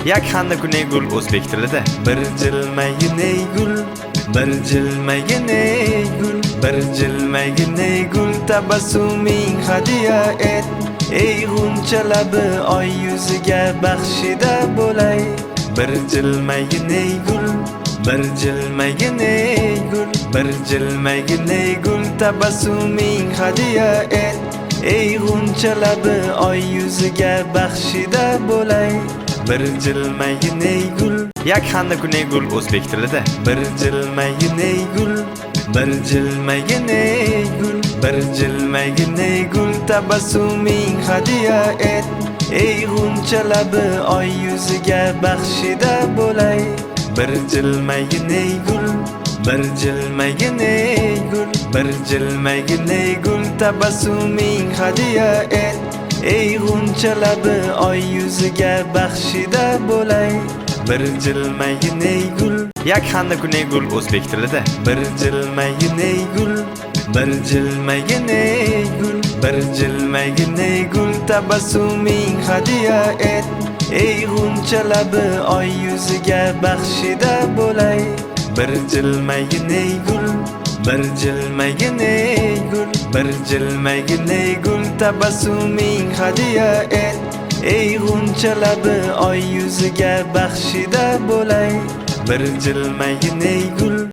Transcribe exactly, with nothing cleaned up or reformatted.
Yakxanda kuney gul o'zbek tilida. Bir jilmaygin ey gul, bir jilmaygin ey gul, bir jilmaygin ey gul, tabassuming hadiya et. Ey g'uncha labi oy yuziga baxshida bo'lay. Bir jilmaygin ey gul, bir jilmaygin ey gul, bir jilmaygin ey gul, tabassuming hadiya et. Ey g'uncha labi oy yuziga baxshida bo'lay. Bir jilmaygin ey gul. Yakxanda kuney gul o'zbek tilida. Bir jilmaygin ey gul, bir jilmaygin ey gul, bir jilmaygin ey gul, tabassuming hadiya et. Ey g'uncha labi oy yuziga baxshida bo'lay. Bir jilmaygin ey gul, bir jilmaygin ey gul, bir jilmaygin ey gul, tabassuming hadiya et. Ey g'uncha labi oy yuziga baxshida bo'lay. Bir jilmaygin ey gul. Yakxanda kuney gul o'zbek tilida. Bir jilmaygin ey gul, bir jilmaygin ey gul, bir jilmaygin ey gul, tabassuming hadiya et. Ey g'uncha labi oy yuziga baxshida bo'lay. Bir jilmaygin ey gul, bir jilmaygin ey gul, bir jilmaygin ey gul, tabassuming hadiya et. Ey g'uncha labi oy yuziga baxshida bo'lay. Bir jilmaygin ey gul.